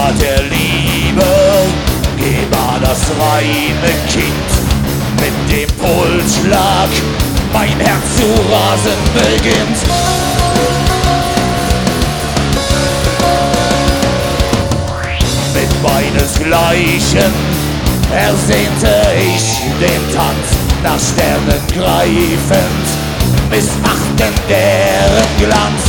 Heimat der Liebe, Geber das reine Kind. Mit dem Pulsschlag mein Herz zu rasen beginnt. Mit meinesgleichen ersehnte ich den Tanz, nach Sternen greifend, missachtend deren Glanz.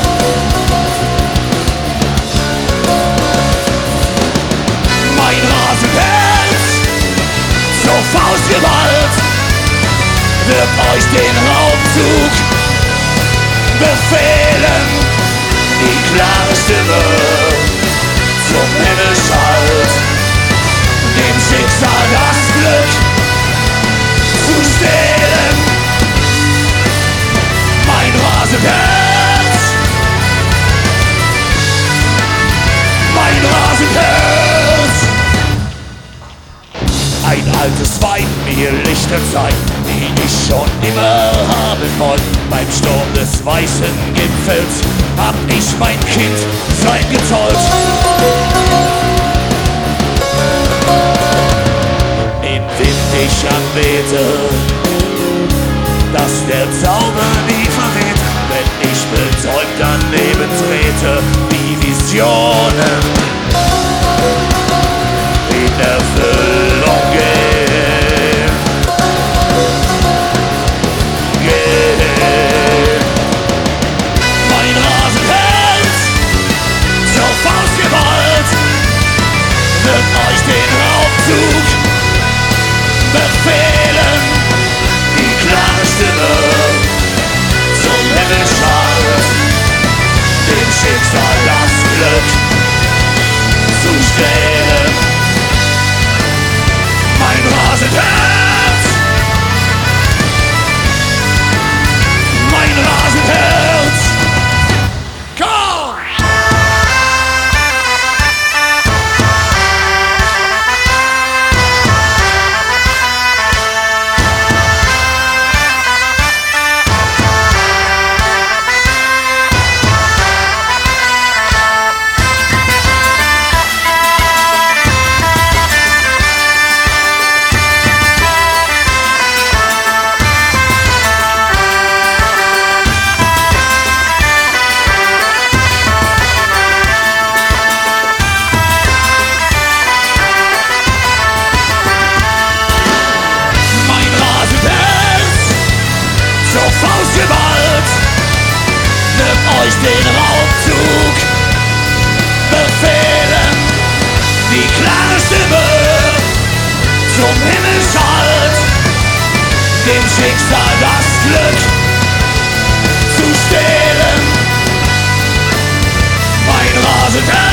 Mein Rasenherz zur Faustgewalt wird euch den Raubzug befehlen. Die klare Stimme zum Himmel schallt, dem Schicksal das Glück zu stehlen. Mein Rasenherz, mein Rasenherz. Ein altes Weib mir Lichter zeigt, die ich schon immer haben wollte. Beim Sturm des weißen Gipfels hab ich mein Kind sein gezollt. Im Wind ich anbete, dass der Zauber nie verweht, wenn ich betäubt daneben trete, die Visionen in Erfüllung gehen. Mein Rasenherz zur Faustgewalt wird euch den Raubzug befehlen. Die klare Stimme zum Himmel schallt, dem Schicksal das Glück zu stehlen. Mein Rasenherz, mein Rasenherz. Go! Faustgewalt wird euch den Raubzug befehlen. Die klare Stimme zum Himmel schallt, dem Schicksal das Glück zu stehlen. Mein Rasenherz.